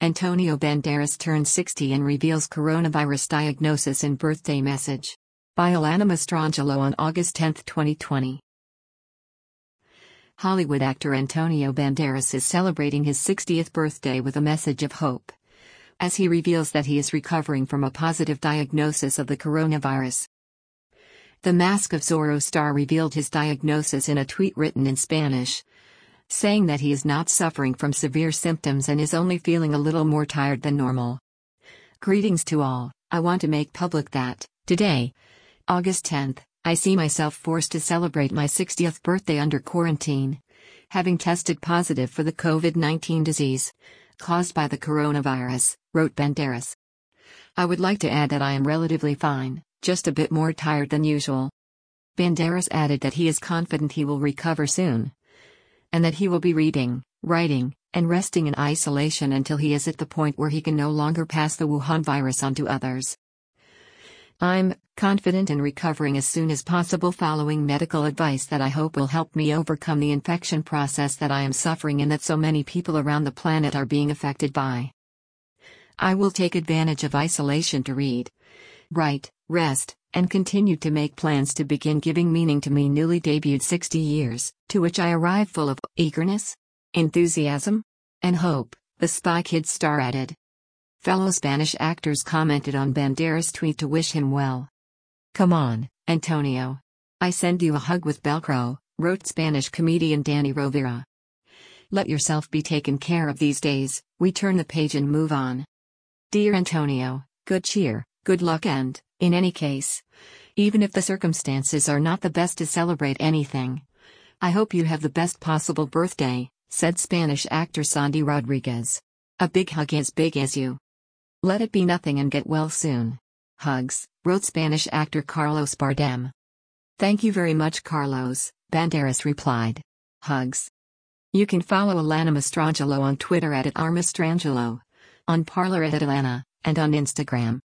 Antonio Banderas turns 60 and reveals coronavirus diagnosis in birthday message. By Alana Mastrangelo on August 10, 2020. Hollywood actor Antonio Banderas is celebrating his 60th birthday with a message of hope, as he reveals that he is recovering from a positive diagnosis of the coronavirus. The Mask of Zorro star revealed his diagnosis in a tweet written in Spanish, saying that he is not suffering from severe symptoms and is only feeling a little more tired than normal. Greetings to all. I want to make public that, today, August 10th, I see myself forced to celebrate my 60th birthday under quarantine, having tested positive for the COVID-19 disease caused by the coronavirus, wrote Banderas. I would like to add that I am relatively fine, just a bit more tired than usual. Banderas added that he is confident he will recover soon, and that he will be reading, writing, and resting in isolation until he is at the point where he can no longer pass the Wuhan virus on to others. I'm confident in recovering as soon as possible following medical advice that I hope will help me overcome the infection process that I am suffering and that so many people around the planet are being affected by. I will take advantage of isolation to read, write, rest, and continue to make plans to begin giving meaning to me newly debuted 60 years, to which I arrive full of eagerness, enthusiasm, and hope, the Spy Kids star added. Fellow Spanish actors commented on Banderas' tweet to wish him well. Come on, Antonio. I send you a hug with Velcro, wrote Spanish comedian Danny Rovira. Let yourself be taken care of these days, we turn the page and move on. Dear Antonio, good cheer, good luck and, in any case, even if the circumstances are not the best to celebrate anything, I hope you have the best possible birthday, said Spanish actor Sandy Rodriguez. A big hug as big as you. Let it be nothing and get well soon. Hugs, wrote Spanish actor Carlos Bardem. Thank you very much, Carlos, Banderas replied. Hugs. You can follow Alana Mastrangelo on Twitter @Mastrangelo, on Parler @Alana, and on Instagram